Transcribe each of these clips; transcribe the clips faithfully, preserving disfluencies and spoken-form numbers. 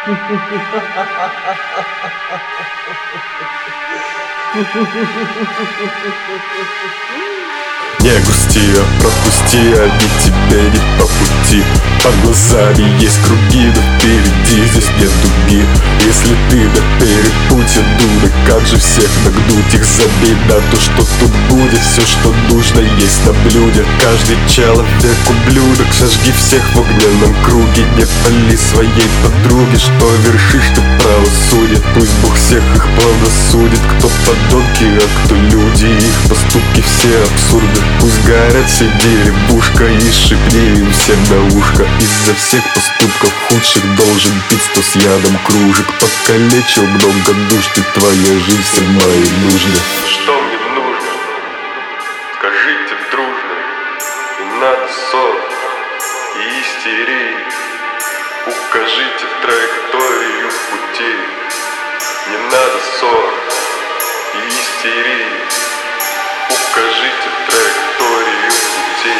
Не грусти, а пропусти, они тебе не по пути. Под глазами есть круги, но впереди здесь нет дуги. Если ты на перепутье, думай, как же всех нагнуть. Их забей на то, что тут будет. Все, что нужно, есть на блюде. Каждый человек ублюдок. Сожги всех в огненном круге. Не пали своей подруге, что вершишь ты правосудие. Пусть Бог всех их плавно судит. Кто подонки, а кто люди. Их поступки все абсурдны. Пусть горят все деревушка и шипни им всем на ушко. Из-за всех поступков худших должен пить сто с ядом кружек. Покалечил много душ, ты твоя жизнь, все мои нужны. Что мне нужно? Скажите дружно. Не надо ссор и истерии. Укажите траекторию пути. Не надо ссор и истерии. Укажите траекторию пути.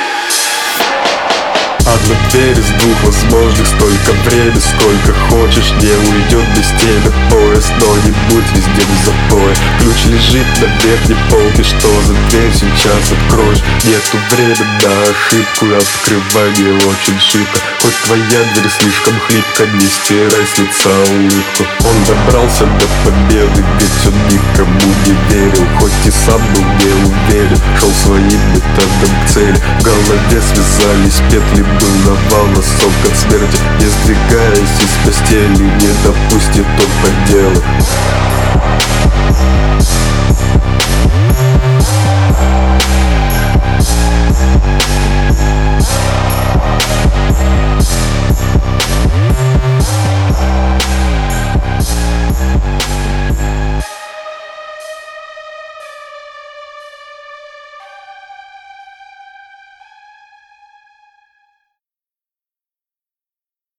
Одна дверь из двух возможных. Столько времени, сколько хочешь. Не уйдет без тебя поезд, но не будь везде в запое. Ключ лежит на верхней полке. Что за дверь сейчас откроешь? Нету времени на ошибку. Открывание очень шибко. Хоть твоя дверь слишком хлипка, не стирай с лица улыбку. Он добрался до победы, ведь он никому не верил. Хоть и сам был не уверен, шел своим методом к цели. В голове связались петли, был навал, носок от смерти. Не сдвигаясь из постели, не допустит он подделок.